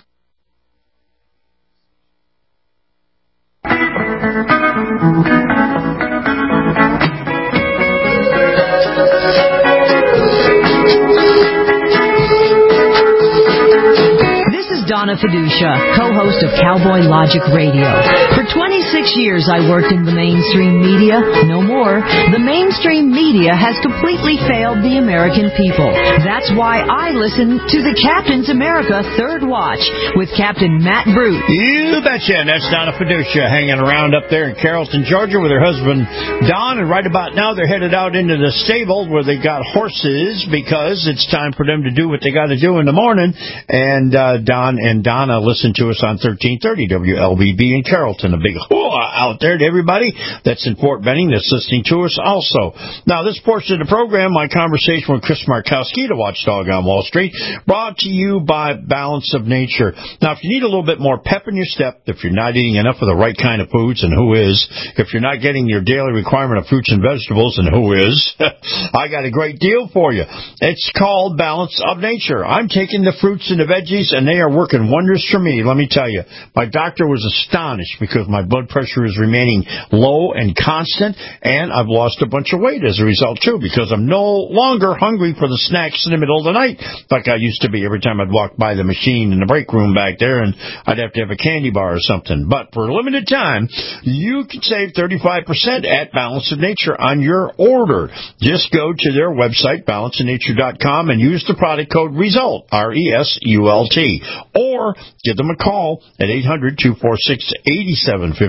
Donna Fiducia, co-host of Cowboy Logic Radio. For twenty-six years, I worked in the mainstream media. No more. The mainstream media has completely failed the American people. That's why I listen to the Captain's America Third Watch with Captain Matt Brute. You betcha. And that's Donna Fiducia hanging around up there in Carrollton, Georgia with her husband, Don. And right about now, they're headed out into the stable where they got horses because it's time for them to do what they got to do in the morning. And uh, Don and Donna listen to us on thirteen thirty W L B B in Carrollton. A big hooah out there to everybody that's in Fort Benning that's listening to us also. Now, this portion of the program, my conversation with Chris Markowski, the watchdog on Wall Street, brought to you by Balance of Nature. Now, if you need a little bit more pep in your step, if you're not eating enough of the right kind of foods, and who is, if you're not getting your daily requirement of fruits and vegetables, and who is, I got a great deal for you. It's called Balance of Nature. I'm taking the fruits and the veggies, and they are working wonders for me, let me tell you. My doctor was astonished because my blood pressure is remaining low and constant, and I've lost a bunch of weight as a result, too, because I'm no longer hungry for the snacks in the middle of the night like I used to be every time I'd walk by the machine in the break room back there, and I'd have to have a candy bar or something. But for a limited time, you can save thirty-five percent at Balance of Nature on your order. Just go to their website, balance of nature dot com, and use the product code RESULT, R E S U L T. Or give them a call at eight hundred, two four six, eight seven five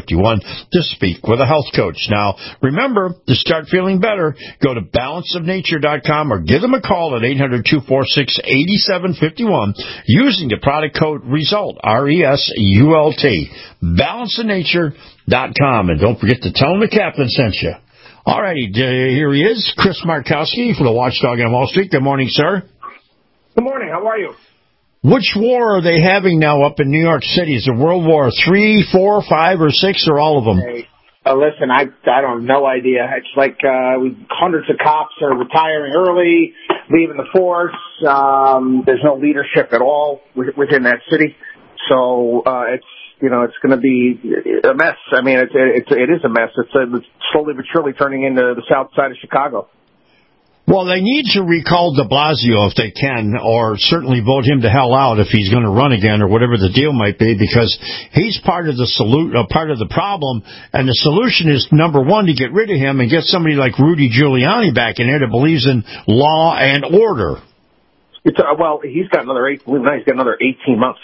fifty-one to speak with a health coach. Now, remember, to start feeling better, go to balance of nature dot com or give them a call at eight hundred, two four six, eight seven five one using the product code RESULT, R E S U L T, balance of nature dot com. And don't forget to tell them the captain sent you. All righty, here he is, Chris Markowski for the Watchdog on Wall Street. Good morning, sir. Good morning. How are you? Which war are they having now up in New York City? Is it World War Three, Four, Five, or Six, or all of them? Hey, uh, listen, I I don't have no idea. It's like uh, we, hundreds of cops are retiring early, leaving the force. Um, there's no leadership at all within that city, so uh, it's you know it's going to be a mess. I mean, it's it's it is a mess. It's, uh, it's slowly but surely turning into the south side of Chicago. Well, they need to recall de Blasio if they can, or certainly vote him to hell out if he's going to run again, or whatever the deal might be, because he's part of the solu- uh, part of the problem, and the solution is, number one, to get rid of him and get somebody like Rudy Giuliani back in there that believes in law and order. It's, uh, well, he's got another eight. Believe it or not, he's got another eighteen months.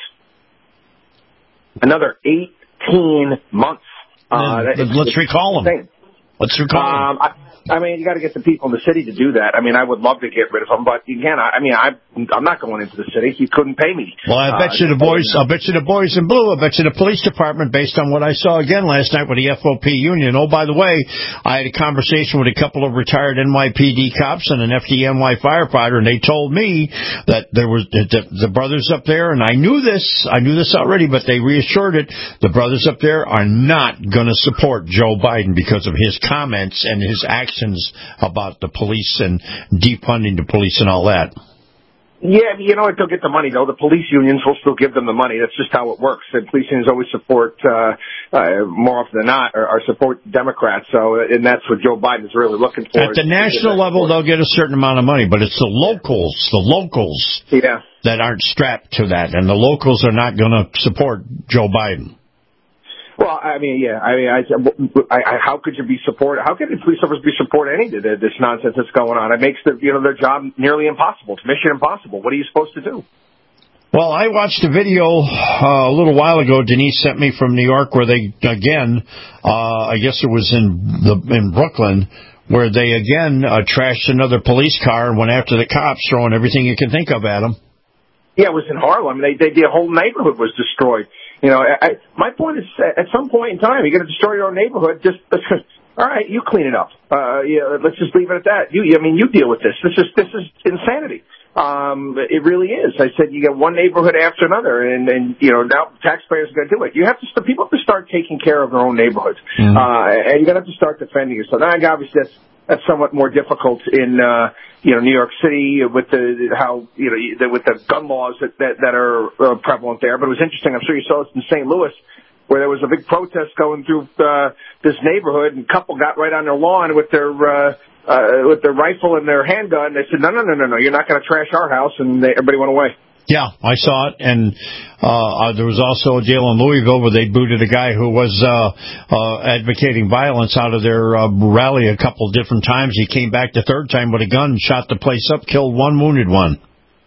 Another eighteen months. Uh, that, let's it's, recall him. Insane. Let's recall um, him. I, I mean, you got to get the people in the city to do that. I mean, I would love to get rid of him, but again, I, I mean, I, I'm not going into the city. He couldn't pay me. Well, I bet uh, you the boys, I bet you the boys in blue, I bet you the police department, based on what I saw again last night with the F O P union. Oh, by the way, I had a conversation with a couple of retired N Y P D cops and an F D N Y firefighter, and they told me that there was the, the brothers up there, and I knew this, I knew this already, but they reassured it. The brothers up there are not going to support Joe Biden because of his comments and his actions about the police and defunding the police and all that. Yeah, you know what? They'll get the money, though. The police unions will still give them the money. That's just how it works. And police unions always support, uh, uh, more often than not, or, or support Democrats. So, and that's what Joe Biden is really looking for. At the national level, support. They'll get a certain amount of money, but it's the locals, the locals yeah. that aren't strapped to that. And the locals are not going to support Joe Biden. Well, I mean, yeah, I mean, I, I, I, how could you be support? How could the police officers be supporting any of this nonsense that's going on? It makes the, you know, their job nearly impossible. It's mission impossible. What are you supposed to do? Well, I watched a video uh, a little while ago. Denise sent me from New York, where they again, uh, I guess it was in the in Brooklyn, where they again uh, trashed another police car and went after the cops, throwing everything you can think of at them. Yeah, it was in Harlem. They, they, the whole neighborhood was destroyed. You know, I, my point is, at some point in time, you're going to destroy your own neighborhood. Just, all right, you clean it up. Uh, yeah, let's just leave it at that. You, I mean, you deal with this. This is this is insanity. Um, it really is. I said you get one neighborhood after another, and and you know now taxpayers are going to do it. You have to. People have to start taking care of their own neighborhoods, mm-hmm. uh, and you're going to have to start defending yourself. Now, obviously, that's that's somewhat more difficult in uh, you know New York City with the how you know the, with the gun laws that that, that are uh, prevalent there. But it was interesting. I'm sure you saw this in Saint Louis, where there was a big protest going through uh, this neighborhood, and a couple got right on their lawn with their uh, uh, with their rifle and their handgun. They said, "No, no, no, no, no! You're not going to trash our house," and they, everybody went away. Yeah, I saw it, and uh, there was also a deal in Louisville where they booted a guy who was uh, uh, advocating violence out of their uh, rally a couple different times. He came back the third time with a gun, shot the place up, killed one, wounded one.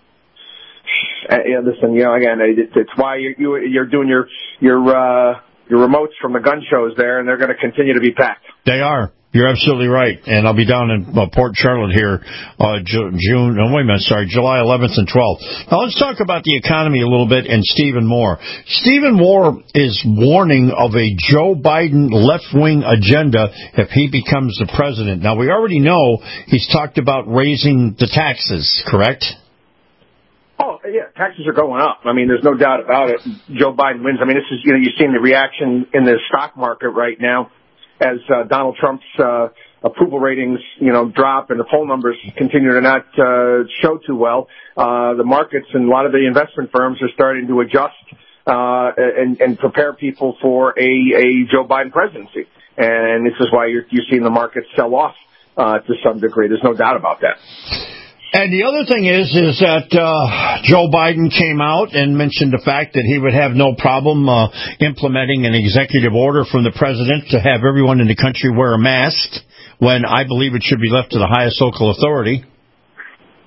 Uh, yeah, listen, you know, again, it, it's why you, you, you're doing your your uh, your remotes from the gun shows there, and they're going to continue to be packed. They are. You're absolutely right. And I'll be down in uh, Port Charlotte here, uh, June, oh, wait a minute, sorry, July eleventh and twelfth. Now let's talk about the economy a little bit and Stephen Moore. Stephen Moore is warning of a Joe Biden left-wing agenda if he becomes the president. Now we already know he's talked about raising the taxes, correct? Oh, yeah, taxes are going up. I mean, there's no doubt about it. Joe Biden wins. I mean, this is, you know, you're seeing the reaction in the stock market right now as uh, Donald Trump's uh, approval ratings, you know, drop and the poll numbers continue to not uh, show too well. Uh, the markets and a lot of the investment firms are starting to adjust uh, and, and prepare people for a, a Joe Biden presidency. And this is why you're, you're seeing the markets sell off uh, to some degree. There's no doubt about that. And the other thing is, is that uh, Joe Biden came out and mentioned the fact that he would have no problem uh, implementing an executive order from the president to have everyone in the country wear a mask, when I believe it should be left to the highest local authority.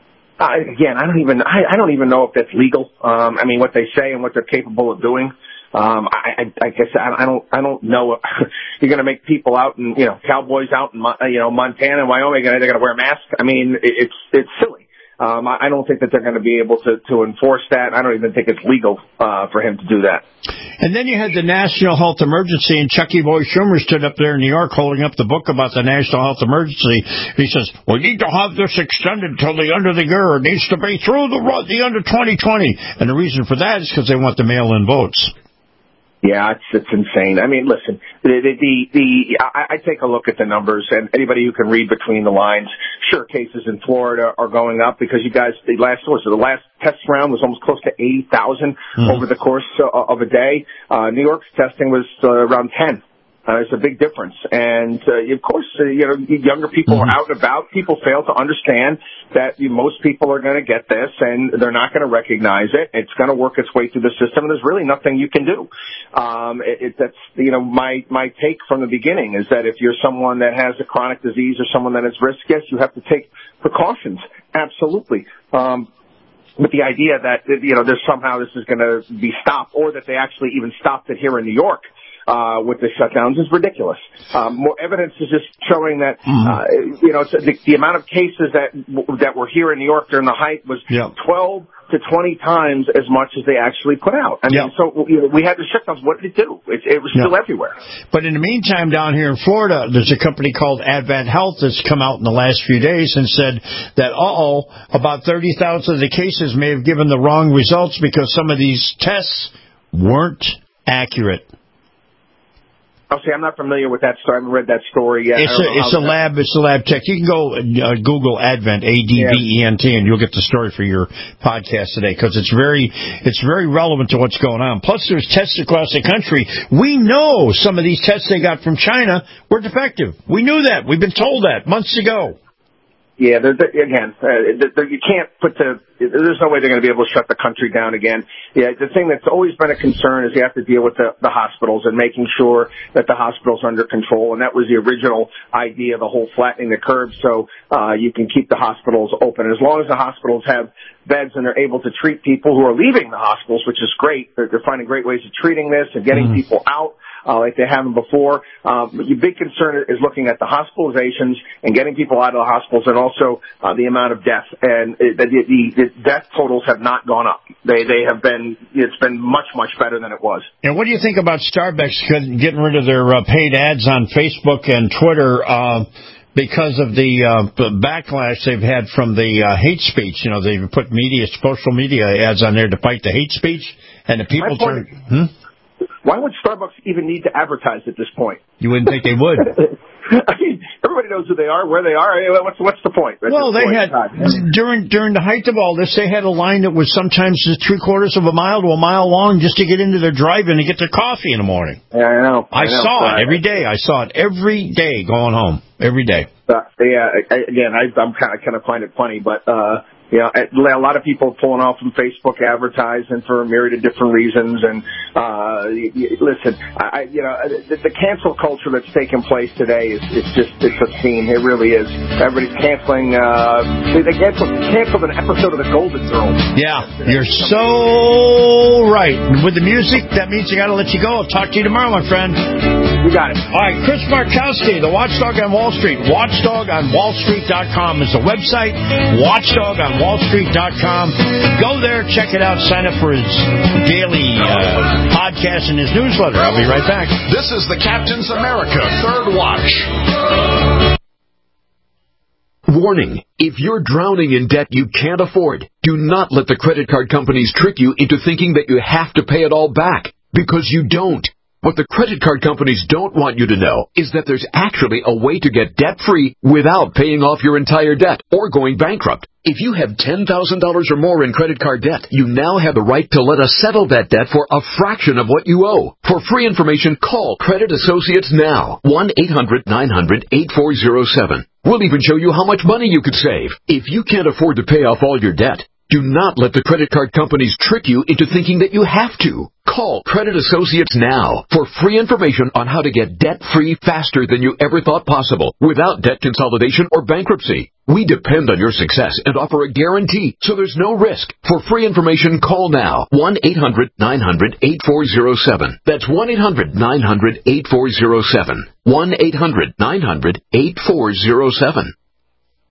Uh, again, I don't even I, I don't even know if that's legal. Um, I mean, what they say and what they're capable of doing. Um, I, I, I guess I, I don't, I don't know. You're going to make people out in, you know, cowboys out in, you know, Montana and Wyoming, and they're going to wear masks. I mean, it's, it's silly. Um, I don't think that they're going to be able to, to enforce that. I don't even think it's legal uh, for him to do that. And then you had the national health emergency, and Chucky Boy Schumer stood up there in New York holding up the book about the national health emergency. He says, we need to have this extended till the end of the year. It needs to be through the, the end of twenty twenty. And the reason for that is because they want the mail-in votes. Yeah, it's it's insane. I mean, listen, the the the, the I, I take a look at the numbers, and anybody who can read between the lines, sure, cases in Florida are going up because you guys the last so the last test round was almost close to eighty thousand mm-hmm. over the course of a day. Uh, New York's testing was uh, around ten. Uh, it's a big difference. And, uh, of course, uh, you know, younger people mm-hmm. are out and about. People fail to understand that you, most people are going to get this, and they're not going to recognize it. It's going to work its way through the system, and there's really nothing you can do. Um, it, it, that's, you know, my, my take from the beginning is that if you're someone that has a chronic disease or someone that is risk, yes, you have to take precautions. Absolutely. Um, But the idea that, you know, there's somehow this is going to be stopped, or that they actually even stopped it here in New York, uh, with the shutdowns is ridiculous. Um, more evidence is just showing that, uh, you know, the, the amount of cases that, that were here in New York during the height was yeah. twelve to twenty times as much as they actually put out. I mean, yeah. so, you know, we had the shutdowns. What did it do? It, it was still yeah. everywhere. But in the meantime, down here in Florida, there's a company called Advent Health that's come out in the last few days and said that, uh-oh, about thirty thousand of the cases may have given the wrong results because some of these tests weren't accurate. Oh, see, I'm not familiar with that story. I haven't read that story yet. It's a, it's a lab. It's a lab tech. You can go uh, Google Advent, A D V E N T, and you'll get the story for your podcast today because it's very, it's very relevant to what's going on. Plus, there's tests across the country. We know some of these tests they got from China were defective. We knew that. We've been told that months ago. Yeah, they're, they're, again, uh, they're, you can't put the, there's no way they're going to be able to shut the country down again. Yeah, the thing that's always been a concern is you have to deal with the, the hospitals and making sure that the hospitals are under control. And that was the original idea, the whole flattening the curve, so uh, you can keep the hospitals open. As long as the hospitals have beds and they're able to treat people who are leaving the hospitals, which is great. They're, they're finding great ways of treating this and getting mm. people out. Uh, like they haven't before. Um, your big concern is looking at the hospitalizations and getting people out of the hospitals, and also uh, the amount of death. And it, the, the, the death totals have not gone up. They they have been. It's been much much better than it was. And what do you think about Starbucks getting rid of their uh, paid ads on Facebook and Twitter? Uh, Because of the uh, backlash they've had from the uh, hate speech, you know, they've put media, social media ads on there to fight the hate speech, and the people turn. Hmm? Why would Starbucks even need to advertise at this point? You wouldn't think they would. I mean, everybody knows who they are, where they are. What's what's the point? Well, they had during during the height of all this, they had a line that was sometimes three quarters of a mile to a mile long just to get into their drive-in and get their coffee in the morning. Yeah, I know. I, I know. saw it every day. I saw it every day going home. Every day. Uh, yeah. I, again, I, I'm kind of kind of find it funny, but. uh You know, a lot of people pulling off from Facebook advertising for a myriad of different reasons. And, uh, listen, I, you know, the, the cancel culture that's taking place today is, it's just, it's obscene. It really is. Everybody's canceling, uh, they canceled, canceled an episode of The Golden Girls. Yeah, you're so right. With the music, that means I gotta let you go. I'll talk to you tomorrow, my friend. You got it. All right, Chris Markowski, the Watchdog on Wall Street. Watchdog on Wall Street dot com is the website. Watchdog on Wall Street dot com. Go there, check it out, sign up for his daily uh, podcast and his newsletter. I'll be right back. This is the Captain's America Third Watch. Warning, if you're drowning in debt you can't afford, do not let the credit card companies trick you into thinking that you have to pay it all back, because you don't. What the credit card companies don't want you to know is that there's actually a way to get debt-free without paying off your entire debt or going bankrupt. If you have ten thousand dollars or more in credit card debt, you now have the right to let us settle that debt for a fraction of what you owe. For free information, call Credit Associates now. one eight hundred nine hundred eight four zero seven. We'll even show you how much money you could save. If you can't afford to pay off all your debt, do not let the credit card companies trick you into thinking that you have to. Call Credit Associates now for free information on how to get debt-free faster than you ever thought possible without debt consolidation or bankruptcy. We depend on your success and offer a guarantee, so there's no risk. For free information, call now. one eight hundred nine hundred eight four zero seven. That's one eight hundred nine hundred eight four zero seven. one eight hundred nine hundred eight four zero seven.